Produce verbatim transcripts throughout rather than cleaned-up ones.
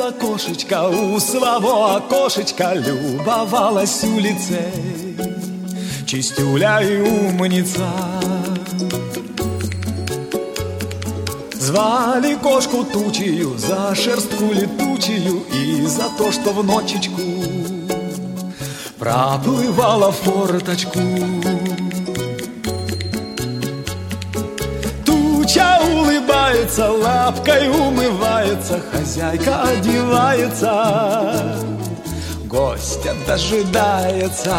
сидела кошечка у своего окошечка, любовалась улицей, чистюля и умница. Звали кошку Тучью за шерстку летучую и за то, что в ночечку проплывала форточку. Туча улыбается, лапкой умывается, хозяйка одевается, гостя дожидается.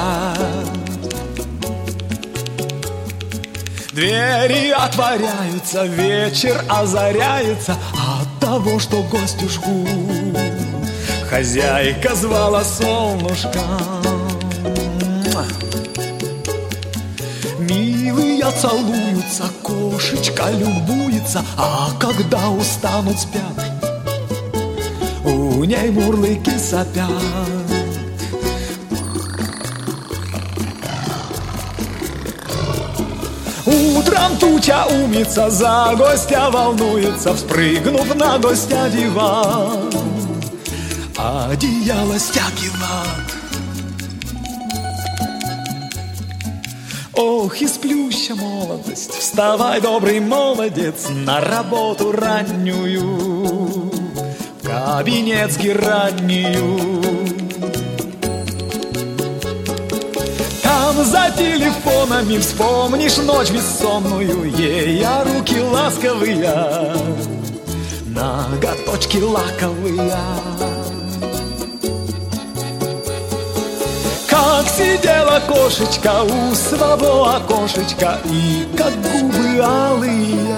Двери отворяются, вечер озаряется от того, что гостюшку хозяйка звала солнышко. Милые целуются, кошечка любуется, а когда устанут, спят, у ней мурлыки сопят. Утром Туча умница, за гостя волнуется, вспрыгнув на гостя диван, одеяло стягивает. Ох, и сплюща молодость, вставай, добрый молодец, на работу раннюю, в кабинет с геранью. Там за телефонами вспомнишь ночь бессонную, ей а руки ласковые, ноготочки лаковые. Как сидела кошечка у своего окошечка, и как губы алые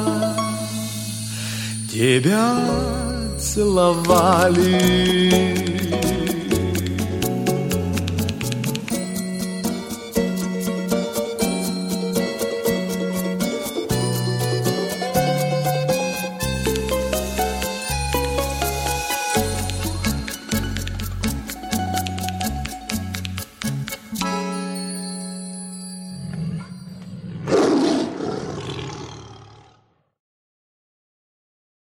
тебя целовали.